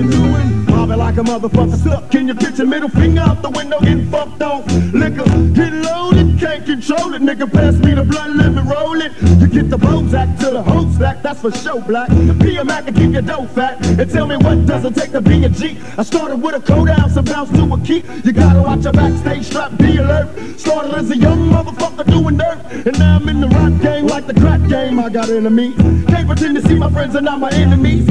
doing? Mobbing like a motherfucker, stuck in your kitchen, middle finger out the window, getting fucked off. Liquor, get loaded, can't control it. Nigga, pass me the blunt, let me roll it. You get the Bozak to the whole stack, that's for show, black. Be a Mac and keep your dough fat. And tell me what does it take to be a G? I started with a code ounce and bounce to a key. You gotta watch your backstage strap, be alert. Started as a young motherfucker doing dirt, and now I'm in the rap game like the crack game. I got enemies, can't pretend to see my friends are not my enemies.